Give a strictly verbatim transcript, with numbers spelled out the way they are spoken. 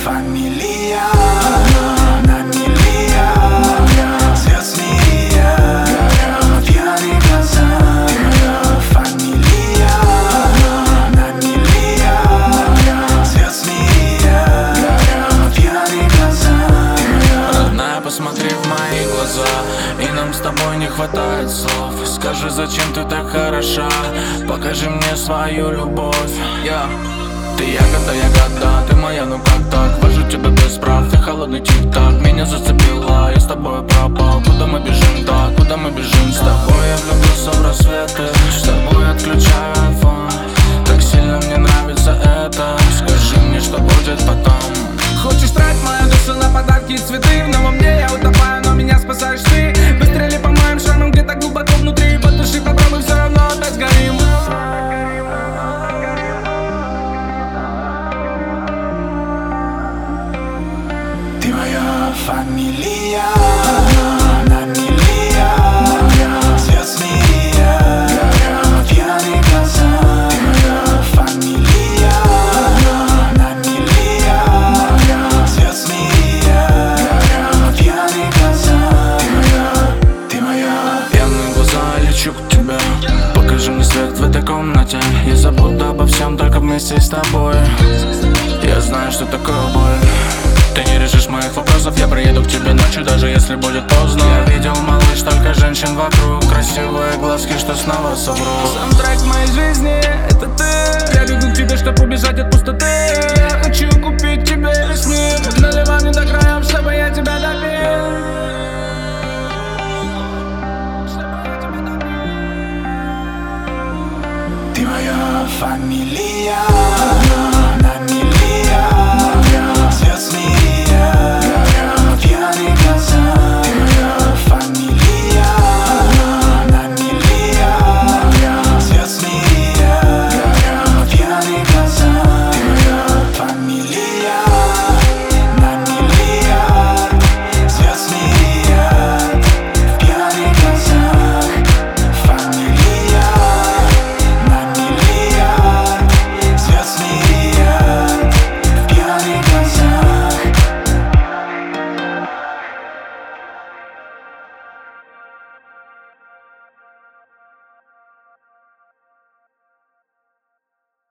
фамилия на милия, звезд мирия, пьяные глаза. Фамилия на милия, звезд мирия, пьяные глаза. Родная, посмотри в мои глаза, и нам с тобой не хватает слов. Скажи, зачем ты так хороша, покажи мне свою любовь. yeah. Ты ягода, ягода, ты моя, ну как так? Вожу тебя без прав, ты холодный тик-так. Меня зацепила, я с тобой пропал. Куда мы бежим, так, куда мы бежим? С тобой я влюбился в рассветы, с тобой отключаю айфон. Так сильно мне нравится это, скажи мне, что будет потом. Хочешь тратить мою душу на подарки и цветы, но во мне я утопаю, но меня спасаешь ты. Выстрели по моим шрамам где-то глубоко внутри, потуши попробуй, все равно опять сгорим. Ты моя фамилия на милия, звезд мирия, пьяные глаза. Фамилия на милия, звезд мирия, пьяные глаза. Ты моя. Пьяные глаза, лечу к тебе, покажи мне свет в этой комнате. Я забуду обо всем только вместе с тобой. Я знаю, что такое боль. Ты не решишь моих вопросов, я приеду к тебе ночью, даже если будет поздно. Я видел, малыш, только женщин вокруг, красивые глазки, что снова соврут. Саундтрек моей жизни — это ты. Я бегу к тебе, чтоб убежать от пустоты.